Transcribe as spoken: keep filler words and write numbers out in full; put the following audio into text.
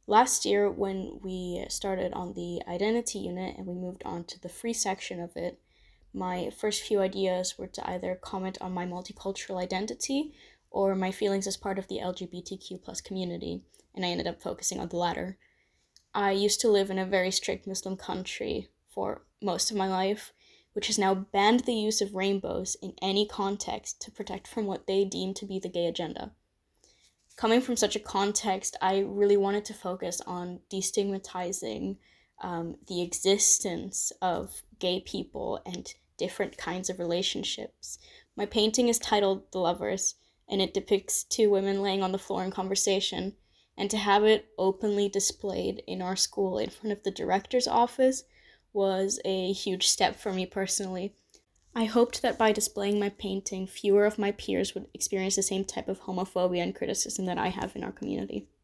Last year, when we started on the identity unit and we moved on to the free section of it, my first few ideas were to either comment on my multicultural identity or my feelings as part of the L G B T Q plus community, and I ended up focusing on the latter. I used to live in a very strict Muslim country for most of my life, which has now banned the use of rainbows in any context to protect from what they deem to be the gay agenda. Coming from such a context, I really wanted to focus on destigmatizing um, the existence of gay people and different kinds of relationships. My painting is titled The Lovers, and it depicts two women laying on the floor in conversation. And to have it openly displayed in our school in front of the director's office was a huge step for me personally. I hoped that by displaying my painting, fewer of my peers would experience the same type of homophobia and criticism that I have in our community.